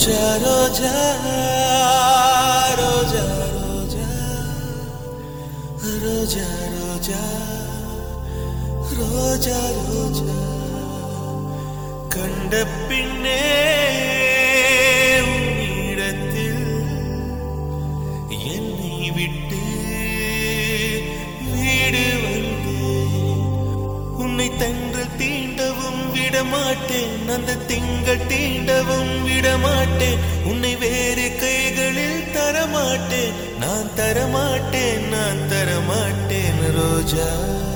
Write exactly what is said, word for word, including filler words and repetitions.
ரோஜா ரோஜா ரோஜா ரோஜா ரோஜா ரோஜா ரோஜா கண்ட பின்னே உன்னிடத்தில் என்னை விட்டு வீடு வந்தேன். உன்னை தென்றல் தீண்டவும் விடமாட்டேன், அந்த திங்கள் தீண்டவும் விடமாட்டேன். உன்னை வேறு கைகளில் தரமாட்டேன், நான் தரமாட்டேன், நான் தரமாட்டேன் ரோஜா.